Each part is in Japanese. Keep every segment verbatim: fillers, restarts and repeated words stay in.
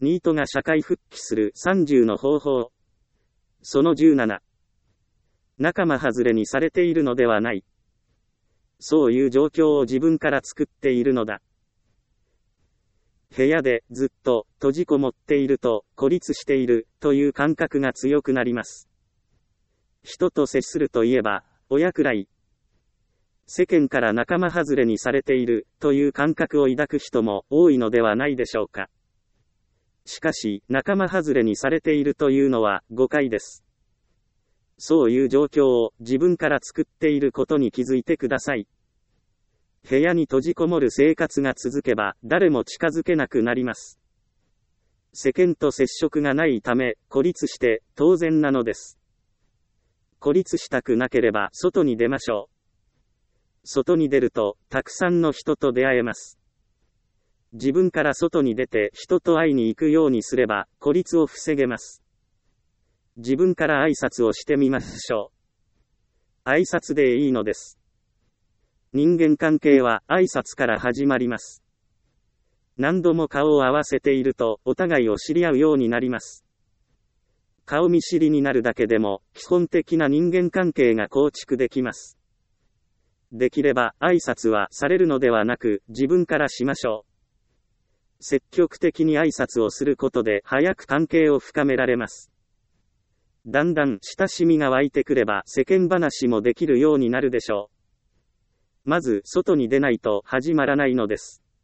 ニートが社会復帰するさんじゅうの方法。そのじゅうなな。仲間外れにされているのではない。そういう状況を自分から作っているのだ。部屋でずっと閉じこもっていると孤立しているという感覚が強くなります。人と接するといえば親くらい。世間から仲間外れにされているという感覚を抱く人も多いのではないでしょうか。しかし、仲間外れにされているというのは誤解です。そういう状況を自分から作っていることに気づいてください。部屋に閉じこもる生活が続けば誰も近づけなくなります。世間と接触がないため孤立して当然なのです。孤立したくなければ外に出ましょう。外に出るとたくさんの人と出会えます。自分から外に出て人と会いに行くようにすれば孤立を防げます。自分から挨拶をしてみましょう。挨拶でいいのです。人間関係は挨拶から始まります。何度も顔を合わせているとお互いを知り合うようになります。顔見知りになるだけでも基本的な人間関係が構築できます。できれば挨拶はされるのではなく自分からしましょう。積極的に挨拶をすることで早く関係を深められます。だんだん親しみが湧いてくれば世間話もできるようになるでしょう。まず外に出ないと始まらないのです。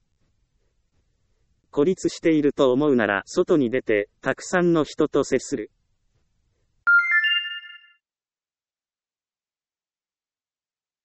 孤立していると思うなら外に出てたくさんの人と接する。